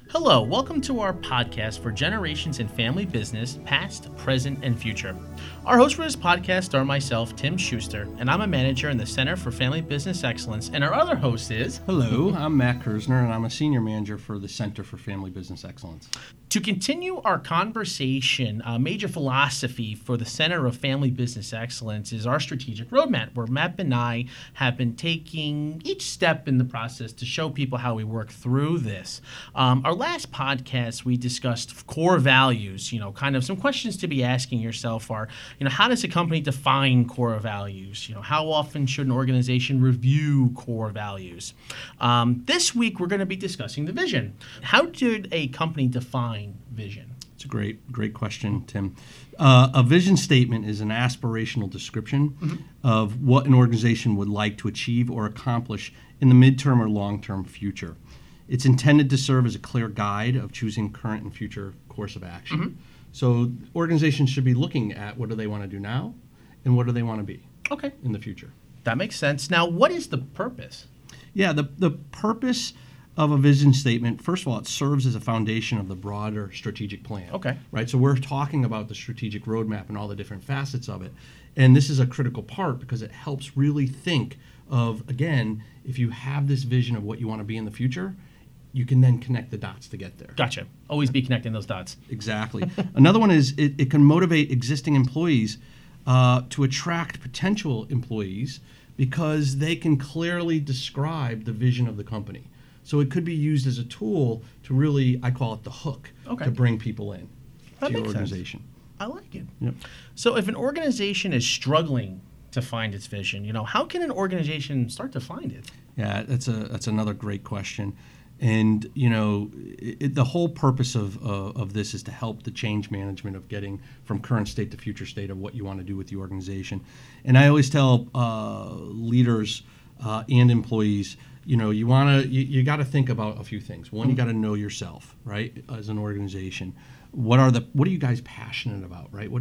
Hello, welcome to our podcast for generations in family business, past, present, and future. Our host for this podcast are myself, Tim Schuster, and I'm a manager in the Center for Family Business Excellence, and our other host is... Hello, I'm Matt Kersner, and I'm a senior manager for the Center for Family Business Excellence. To continue our conversation, a major philosophy for the Center of Family Business Excellence is our strategic roadmap, where Matt and I have been taking each step in the process to show people how we work through this. Our last podcast, we discussed core values, kind of some questions to be asking yourself are, how does a company define core values? How often should an organization review core values? This week, we're going to be discussing the vision. How should a company define vision? It's a great question, Tim. A vision statement is an aspirational description of what an organization would like to achieve or accomplish in the midterm or long-term future. It's intended to serve as a clear guide of choosing current and future course of action. So organizations should be looking at what do they want to do now and what do they want to be in the future. That makes sense. Now, what is the purpose? Yeah, the purpose of a vision statement, first of all, it serves as a foundation of the broader strategic plan. Right? So we're talking about the strategic roadmap and all the different facets of it. And this is a critical part because it helps really think of, again, if you have this vision of what you want to be in the future, you can then connect the dots to get there. Gotcha. Always be connecting those dots. Exactly. Another one is it can motivate existing employees to attract potential employees because they can clearly describe the vision of the company. So it could be used as a tool to really, I call it the hook, to bring people in to your organization. Sense. I like it. Yep. So if an organization is struggling to find its vision, how can an organization start to find it? Yeah, that's another great question. And, the whole purpose of this is to help the change management of getting from current state to future state of what you want to do with the organization. And I always tell leaders and employees, you got to think about a few things. One, you got to know yourself, right? As an organization, what are you guys passionate about, right?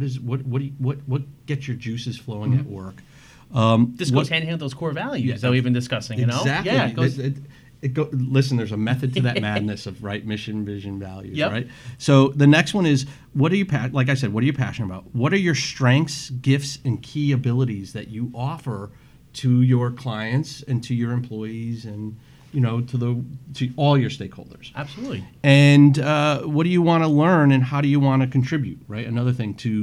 What gets your juices flowing at work? This goes hand in hand with those core values that we've been discussing. Exactly. Yeah, it goes. Listen, there's a method to that madness of mission, vision, values, right? So the next one is, like I said, what are you passionate about? What are your strengths, gifts, and key abilities that you offer to your clients and to your employees and to all your stakeholders? Absolutely. And what do you want to learn and how do you want to contribute? Right, another thing to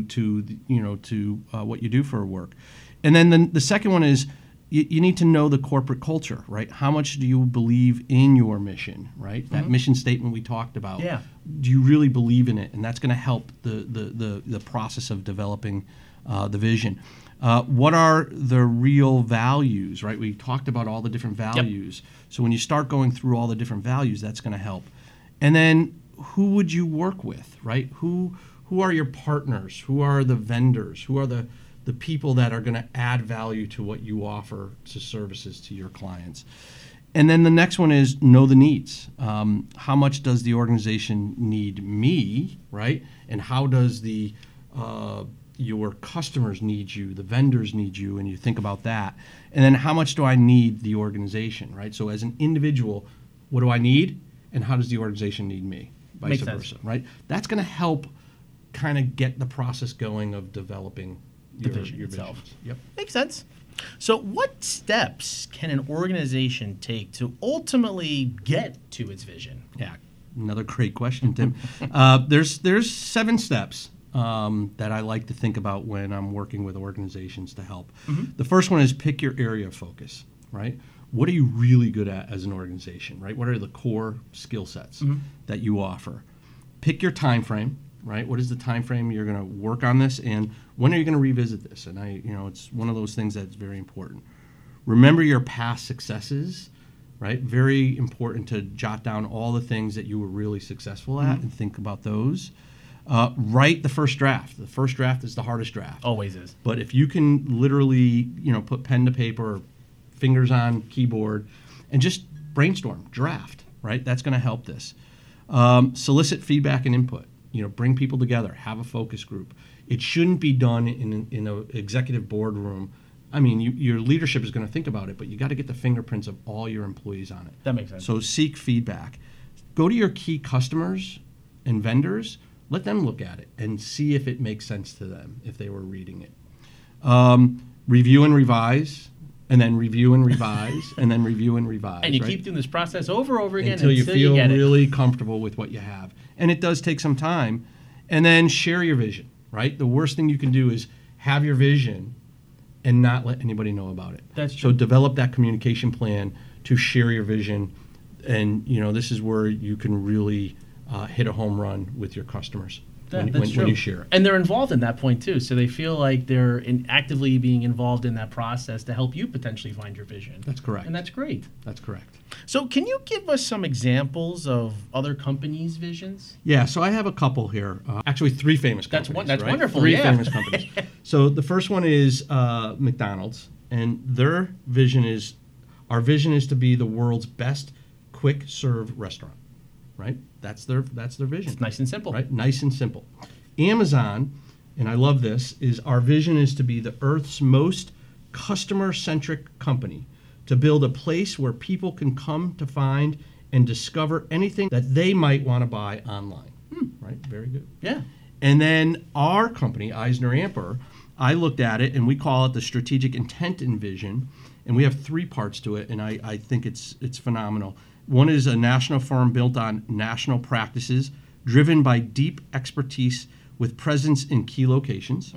what you do for work. And then the second one is you need to know the corporate culture, right? How much do you believe in your mission, right? That mission statement we talked about. Yeah. Do you really believe in it? And that's going to help the process of developing the vision. What are the real values, right? We talked about all the different values. So when you start going through all the different values, that's going to help. And then who would you work with, right? Who are your partners? Who are the vendors? Who are the people that are going to add value to what you offer to services to your clients? And then the next one is know the needs. How much does the organization need me, right? And how does your customers need you, the vendors need you, and you think about that. And then how much do I need the organization, right? So as an individual, what do I need, and how does the organization need me, vice versa, right? That's going to help kind of get the process going of developing your vision itself. Yep. Makes sense. So what steps can an organization take to ultimately get to its vision? Yeah, another great question, Tim. There's 7 steps that I like to think about when I'm working with organizations to help. The first one is pick your area of focus, right? What are you really good at as an organization, right? What are the core skill sets that you offer? Pick your time frame, right? What is the time frame you're going to work on this, and when are you going to revisit this? And it's one of those things that's very important. Remember your past successes, right? Very important to jot down all the things that you were really successful at and think about those. Write the first draft. The first draft is the hardest draft. Always is. But if you can literally, put pen to paper or fingers on keyboard and just brainstorm, draft, right? That's going to help this. Solicit feedback and input. Bring people together. Have a focus group. It shouldn't be done in an executive boardroom. I mean, your leadership is going to think about it, but you got to get the fingerprints of all your employees on it. That makes sense. So seek feedback. go to your key customers and vendors, let them look at it and see if it makes sense to them if they were reading it. Review and revise, and then review and revise, and then review and revise. And you keep doing this process over and over again until you feel get really comfortable with what you have. And it does take some time. And then share your vision, right? The worst thing you can do is have your vision and not let anybody know about it. That's true. So develop that communication plan to share your vision. And, this is where you can really hit a home run with your customers when you share it. And they're involved in that point, too. So they feel like they're actively being involved in that process to help you potentially find your vision. That's correct. And that's great. That's correct. So can you give us some examples of other companies' visions? Yeah, so I have a couple here. Actually, 3 famous companies. That's right? wonderful, 3 famous companies. So the first one is McDonald's. And their vision is, our vision is to be the world's best quick serve restaurant, right? That's their vision. It's nice and simple. Right? Nice and simple. Amazon, and I love this, is our vision is to be the Earth's most customer-centric company, to build a place where people can come to find and discover anything that they might want to buy online. Right? Very good. Yeah. And then our company, EisnerAmper, I looked at it and we call it the strategic intent and vision. And we have 3 parts to it, and I think it's phenomenal. One is a national firm built on national practices, driven by deep expertise with presence in key locations.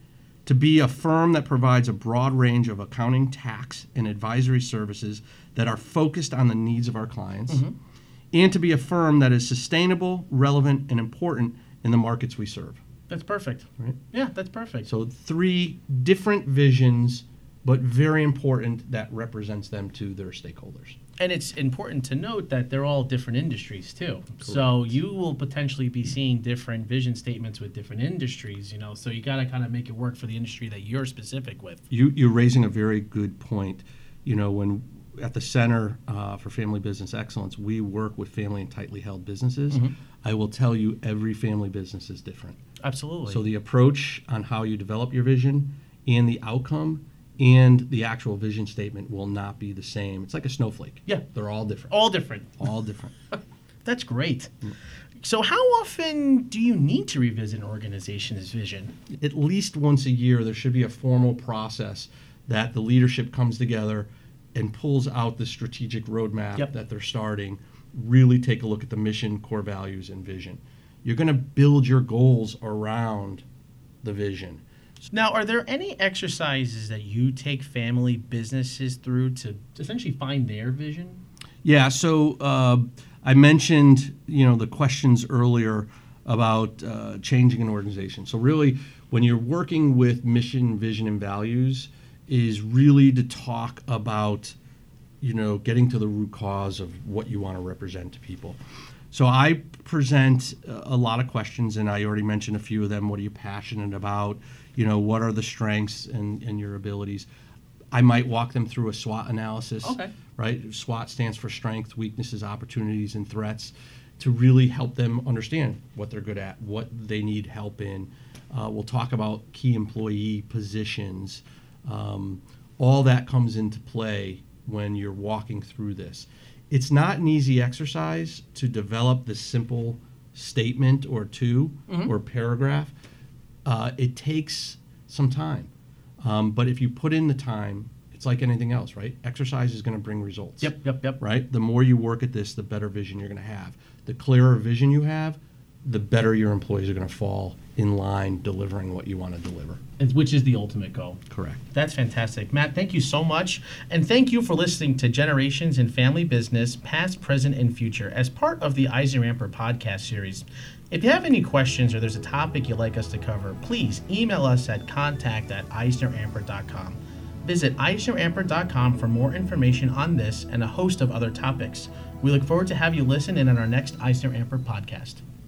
To be a firm that provides a broad range of accounting, tax, and advisory services that are focused on the needs of our clients. And to be a firm that is sustainable, relevant, and important in the markets we serve. That's perfect. Right? Yeah, that's perfect. So 3 different visions, but very important that represents them to their stakeholders. And it's important to note that they're all different industries, too. Correct. So you will potentially be seeing different vision statements with different industries, so you got to kind of make it work for the industry that you're specific with. You're raising a very good point. When at the Center for Family Business Excellence, we work with family and tightly held businesses. I will tell you, every family business is different. Absolutely. So the approach on how you develop your vision and the outcome and the actual vision statement will not be the same. It's like a snowflake. Yeah. They're all different. All different. All different. That's great. So how often do you need to revisit an organization's vision? At least once a year, there should be a formal process that the leadership comes together and pulls out the strategic roadmap that they're starting, really take a look at the mission, core values, and vision. You're going to build your goals around the vision. Now, are there any exercises that you take family businesses through to essentially find their vision? Yeah, so I mentioned, the questions earlier about changing an organization. So really, when you're working with mission, vision, and values, is really to talk about, getting to the root cause of what you want to represent to people. So I present a lot of questions, and I already mentioned a few of them. What are you passionate about? What are the strengths and your abilities? I might walk them through a SWOT analysis. Okay. Right? SWOT stands for strengths, weaknesses, opportunities, and threats, to really help them understand what they're good at, what they need help in. We'll talk about key employee positions. All that comes into play when you're walking through this. It's not an easy exercise to develop this simple statement or 2 or paragraph. It takes some time. But if you put in the time, it's like anything else, right? Exercise is going to bring results. Yep. Right? The more you work at this, the better vision you're going to have. The clearer vision you have, the better your employees are going to fall in line delivering what you want to deliver. Which is the ultimate goal. Correct. That's fantastic. Matt, thank you so much. And thank you for listening to Generations in Family Business, Past, Present, and Future as part of the EisnerAmper podcast series. If you have any questions or there's a topic you'd like us to cover, please email us at contact@eisneramper.com. Visit eisneramper.com for more information on this and a host of other topics. We look forward to have you listen in on our next EisnerAmper podcast.